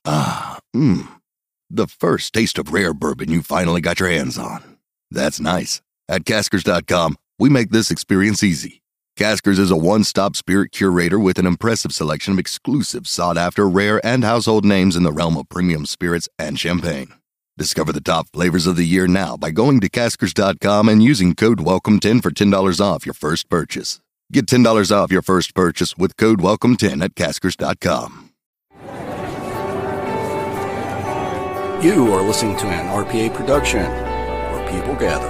Ah, the first taste of rare bourbon you finally got your hands on. That's nice. At Caskers.com, we make this experience easy. Caskers is a one-stop spirit curator with an impressive selection of exclusive, sought-after, rare, and household names in the realm of premium spirits and champagne. Discover the top flavors of the year now by going to Caskers.com and using code WELCOME10 for $10 off your first purchase. Get $10 off your first purchase with code WELCOME10 at Caskers.com. You are listening to an RPA production where people gather.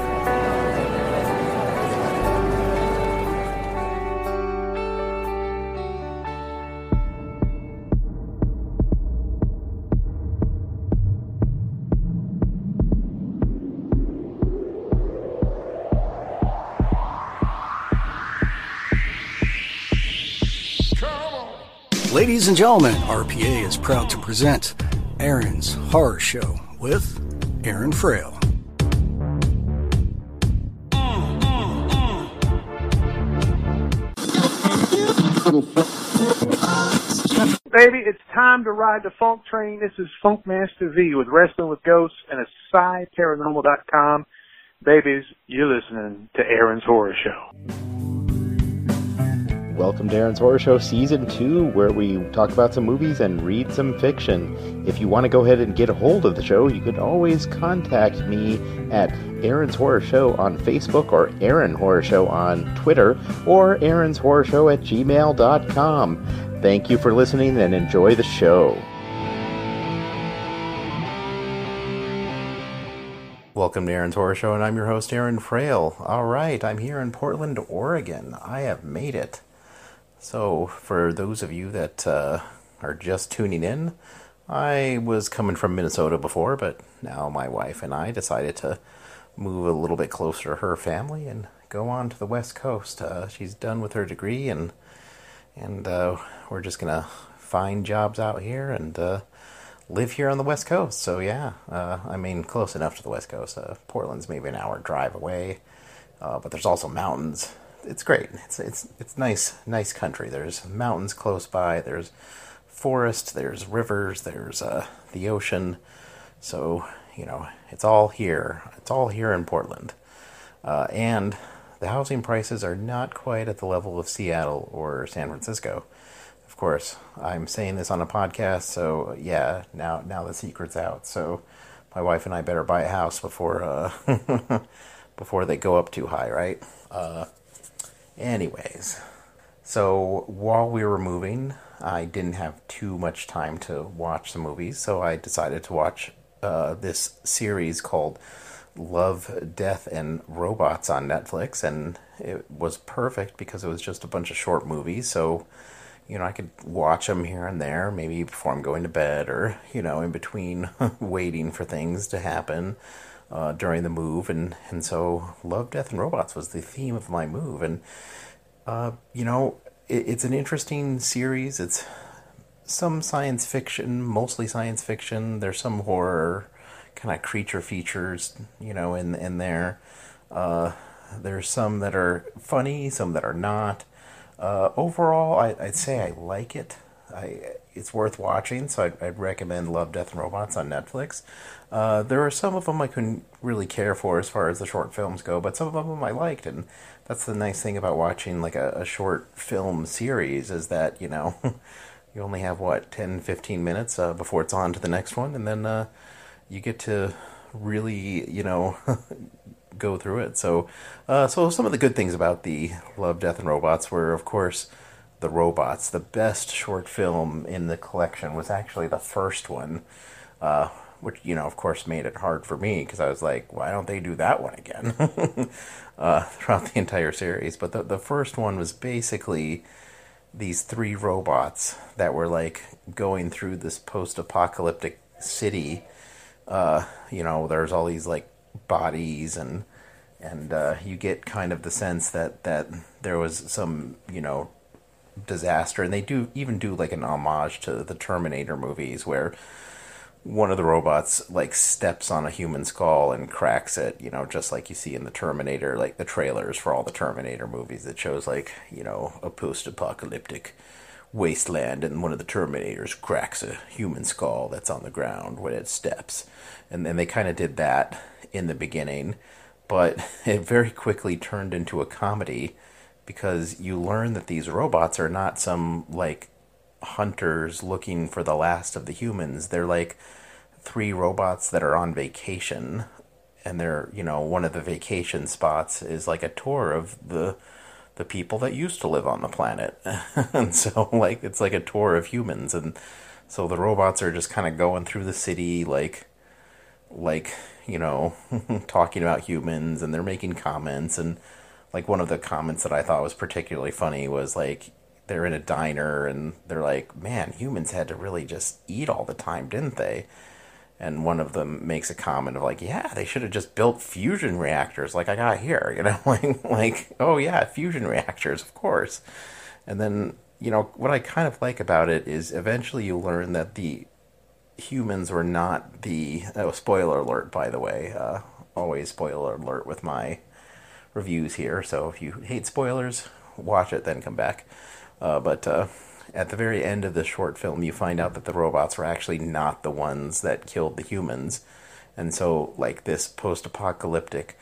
Ladies and gentlemen, RPA is proud to present Aaron's Horror Show with Aaron Frail. Baby, it's time to ride the funk train. This is Funkmaster V with Wrestling with Ghosts and AsideParanormal.com. Babies, you're listening to Aaron's Horror Show. Welcome to Aaron's Horror Show Season 2, where we talk about some movies and read some fiction. If you want to go ahead and get a hold of the show, you can always contact me at Aaron's Horror Show on Facebook, or Aaron Horror Show on Twitter, or Aaron's Horror Show at gmail.com. Thank you for listening and enjoy the show. Welcome to Aaron's Horror Show, and I'm your host, Aaron Frail. Alright, I'm here in Portland, Oregon. I have made it. So, for those of you that are just tuning in, I was coming from Minnesota before, but now my wife and I decided to move a little bit closer to her family and go on to the West Coast. She's done with her degree, and we're just going to find jobs out here and live here on the West Coast. So, yeah, close enough to the West Coast. Portland's maybe an hour drive away, but there's also mountains. It's great. It's nice country. There's mountains close by. There's forest. There's rivers. There's the ocean. So it's all here. It's all here in Portland, and the housing prices are not quite at the level of Seattle or San Francisco. Of course, I'm saying this on a podcast, so yeah. Now the secret's out. So my wife and I better buy a house before before they go up too high, right? Anyways, so while we were moving, I didn't have too much time to watch the movies, so I decided to watch this series called Love, Death, and Robots on Netflix, and it was perfect because it was just a bunch of short movies, so, I could watch them here and there, maybe before I'm going to bed, or, in between waiting for things to happen during the move, and so Love, Death, and Robots was the theme of my move, and it's an interesting series. It's some science fiction, mostly science fiction. There's some horror, kind of creature features, in there. There's some that are funny, some that are not. Overall, I'd say I like it. It's worth watching, so I'd recommend Love, Death, and Robots on Netflix. There are some of them I couldn't really care for as far as the short films go, but some of them I liked, and that's the nice thing about watching like a short film series is that, you only have, 10, 15 minutes before it's on to the next one, and then you get to really, go through it. So some of the good things about the Love, Death, and Robots were, of course, the robots. The best short film in the collection was actually the first one, which, of course made it hard for me because I was like, why don't they do that one again throughout the entire series? But the first one was basically these three robots that were like going through this post-apocalyptic city. There's all these like bodies and you get kind of the sense that there was some, disaster, and they do like an homage to the Terminator movies where one of the robots like steps on a human skull and cracks it, just like you see in the Terminator, like the trailers for all the Terminator movies that shows like, a post-apocalyptic wasteland, and one of the Terminators cracks a human skull that's on the ground when it steps. And then they kind of did that in the beginning, but it very quickly turned into a comedy because you learn that these robots are not some, like, hunters looking for the last of the humans. They're like 3 robots that are on vacation, and they're, one of the vacation spots is like a tour of the people that used to live on the planet. And so, like, it's like a tour of humans, and so the robots are just kind of going through the city, like talking about humans, and they're making comments. And like, one of the comments that I thought was particularly funny was like, they're in a diner and they're like, man, humans had to really just eat all the time, didn't they? And one of them makes a comment of like, yeah, they should have just built fusion reactors like I got here, like, oh yeah, fusion reactors, of course. And then, what I kind of like about it is eventually you learn that the humans were not spoiler alert, by the way, always spoiler alert with my reviews here, so if you hate spoilers, watch it, then come back. But at the very end of the short film, you find out that the robots were actually not the ones that killed the humans. And so, like, this post-apocalyptic,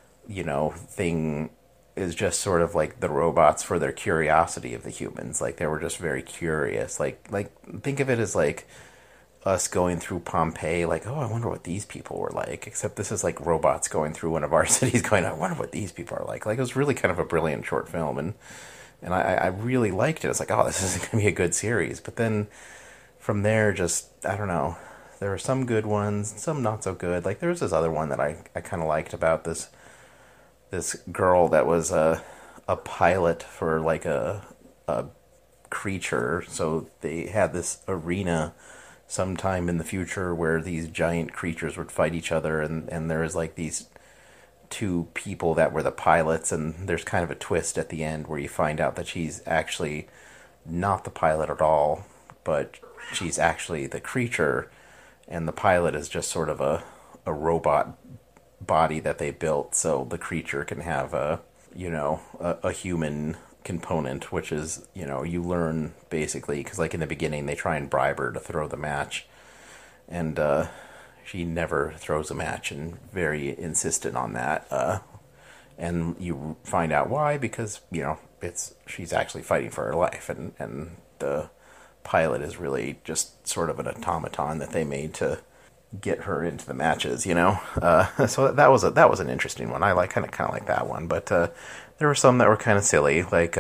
thing is just sort of like the robots for their curiosity of the humans. Like, they were just very curious. Like think of it as like us going through Pompeii, like, oh, I wonder what these people were like. Except this is like robots going through one of our cities going, I wonder what these people are like. Like, it was really kind of a brilliant short film, and I really liked it. It's like, oh, this is going to be a good series. But then from there, just, I don't know. There were some good ones, some not so good. Like, there was this other one that I kind of liked about this girl that was a pilot for, like, a creature. So they had this arena sometime in the future where these giant creatures would fight each other. And there was, like, these 2 people that were the pilots, and there's kind of a twist at the end where you find out that she's actually not the pilot at all, but she's actually the creature, and the pilot is just sort of a robot body that they built so the creature can have a human component, which is, you learn basically, because like in the beginning they try and bribe her to throw the match, and she never throws a match, and very insistent on that. And you find out why, because, she's actually fighting for her life, and the pilot is really just sort of an automaton that they made to get her into the matches, So that was an interesting one. I kind of like that one, but there were some that were kind of silly, like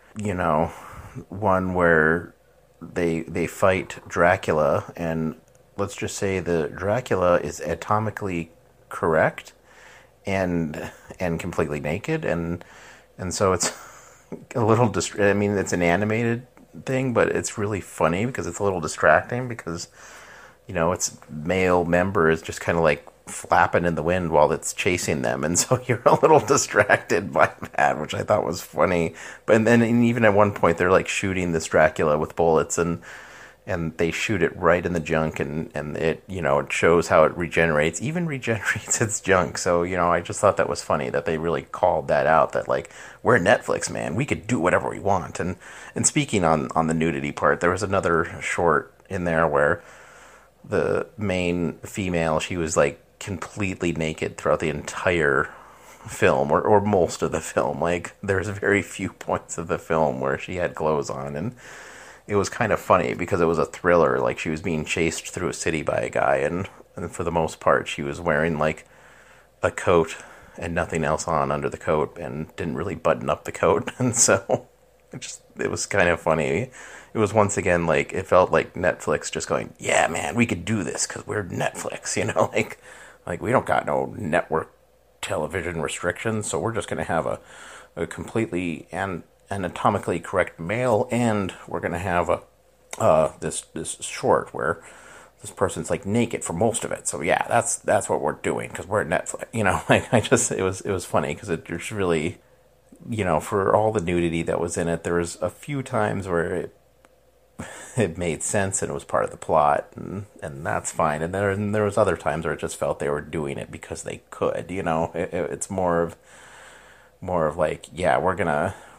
one where they fight Dracula, and let's just say the Dracula is atomically correct and completely naked, and so it's a little it's an animated thing, but it's really funny because it's a little distracting because its male member is just kind of like flapping in the wind while it's chasing them, and so you're a little distracted by that, which I thought was funny. But then even at one point they're like shooting this Dracula with bullets, and they shoot it right in the junk, and it, it shows how it regenerates its junk. So, I just thought that was funny that they really called that out, that, like, we're Netflix, man. We could do whatever we want. And speaking on the nudity part, there was another short in there where the main female, she was, like, completely naked throughout the entire film, or most of the film. Like, there's very few points of the film where she had clothes on, and it was kind of funny because it was a thriller. Like, she was being chased through a city by a guy, and for the most part she was wearing like a coat and nothing else on under the coat, and didn't really button up the coat. And so it was kind of funny. It was, once again, like, it felt like Netflix just going, yeah, man, we could do this because we're Netflix, like we don't got no network television restrictions, so we're just going to have a completely anatomically correct male, and we're going to have this short where this person's like naked for most of it. So yeah, that's what we're doing because we're Netflix. Like, it was funny because it just really, for all the nudity that was in it, there was a few times where it made sense and it was part of the plot, and that's fine. And there was other times where it just felt they were doing it because they could. It's more of like, yeah, we're gonna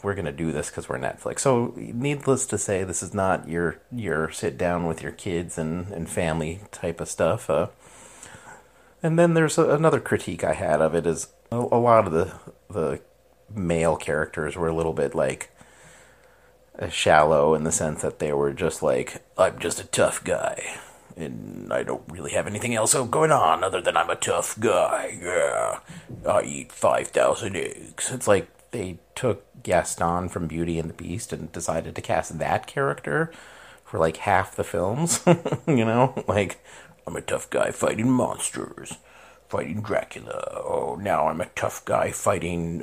we're gonna do this because we're Netflix. So needless to say, this is not your sit down with your kids and family type of stuff. And then there's another critique I had of it is a lot of the male characters were a little bit like shallow in the sense that they were just like, I'm just a tough guy and I don't really have anything else going on other than I'm a tough guy. Yeah, I eat 5,000 eggs. It's like they took Gaston from Beauty and the Beast and decided to cast that character for like half the films. You know, like, I'm a tough guy fighting monsters, fighting Dracula. Oh, now I'm a tough guy fighting,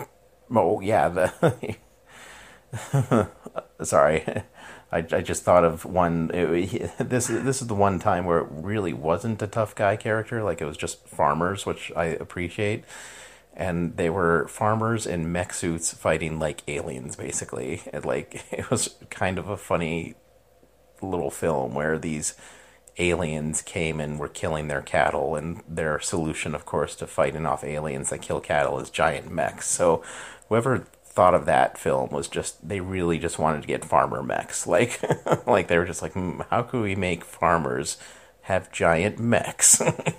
sorry. I just thought of one. This is the one time where it really wasn't a tough guy character. Like, it was just farmers, which I appreciate. And they were farmers in mech suits fighting like aliens, basically. And like, it was kind of a funny little film where these aliens came and were killing their cattle, and their solution, of course, to fighting off aliens that kill cattle is giant mechs. So whoever thought of that film was just, they really just wanted to get farmer mechs. Like, like they were just like, how could we make farmers have giant mechs?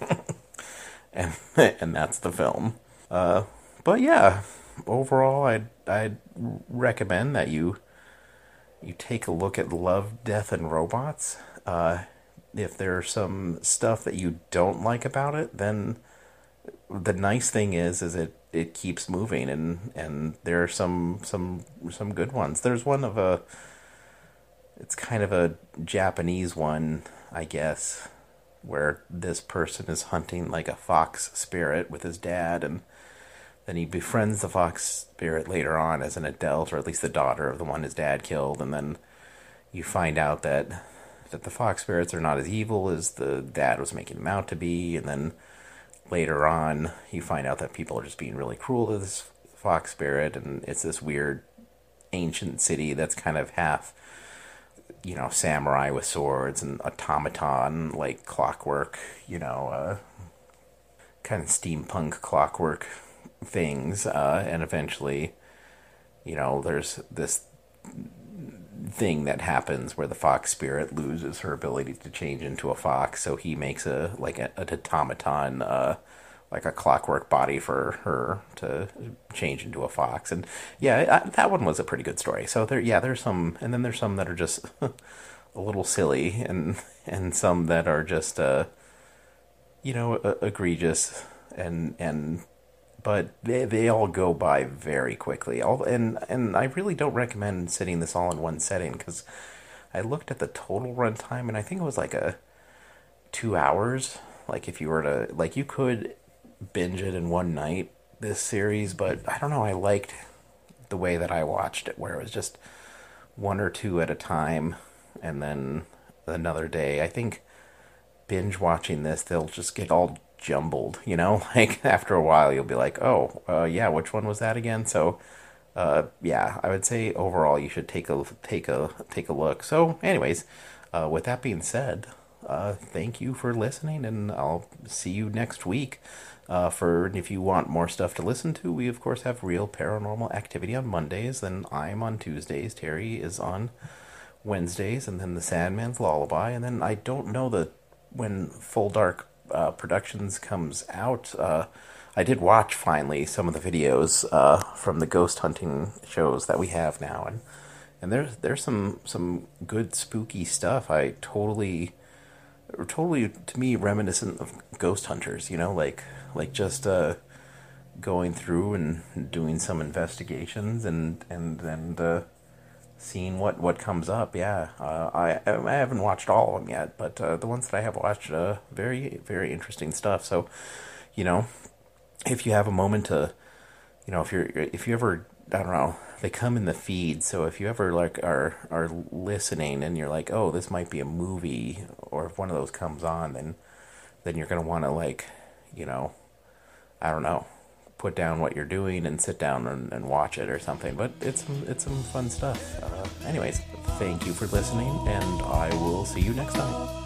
and that's the film. But yeah, overall, I'd recommend that you take a look at Love, Death, and Robots. If there's some stuff that you don't like about it, then the nice thing is it keeps moving, and there are some good ones. There's one of it's kind of a Japanese one, I guess, where this person is hunting like a fox spirit with his dad, and then he befriends the fox spirit later on as an adult, or at least the daughter of the one his dad killed, and then you find out that the fox spirits are not as evil as the dad was making them out to be, and then later on you find out that people are just being really cruel to this fox spirit, and it's this weird ancient city that's kind of half, you know, samurai with swords and automaton, like clockwork, you know, kind of steampunk clockwork things, and eventually, you know, there's this thing that happens where the fox spirit loses her ability to change into a fox, so he makes an automaton, like a clockwork body for her to change into a fox. And yeah, that one was a pretty good story. So there's some, and then there's some that are just a little silly, and some that are just egregious, but they all go by very quickly. And I really don't recommend sitting this all in one setting, because I looked at the total runtime, and I think it was like 2 hours. Like, if you were to, like, you could binge it in one night, this series, but I don't know, I liked the way that I watched it, where it was just one or two at a time, and then another day. I think binge watching this, they'll just get all jumbled, you know, like after a while you'll be like, yeah, which one was that again? So yeah, I would say overall you should take a look. So anyways, with that being said, thank you for listening, and I'll see you next week. If you want more stuff to listen to, we of course have Real Paranormal Activity on Mondays, then I'm on Tuesdays, Terry is on Wednesdays, and then the Sandman's Lullaby, and then I don't know when Full Dark Productions comes out. I did watch finally some of the videos from the ghost hunting shows that we have now, and there's some good spooky stuff. Totally to me reminiscent of Ghost Hunters, you know, like just going through and doing some investigations and then seeing what comes up. Yeah, I haven't watched all of them yet, but the ones that I have watched, very, very interesting stuff. So, you know, if you have a moment to, you know, if you ever, I don't know, they come in the feed. So if you ever like are listening and you're like, oh, this might be a movie, or if one of those comes on, then you're gonna want to, like, you know, I don't know, put down what you're doing and sit down and watch it or something. But it's some fun stuff. Anyways, thank you for listening, and I will see you next time.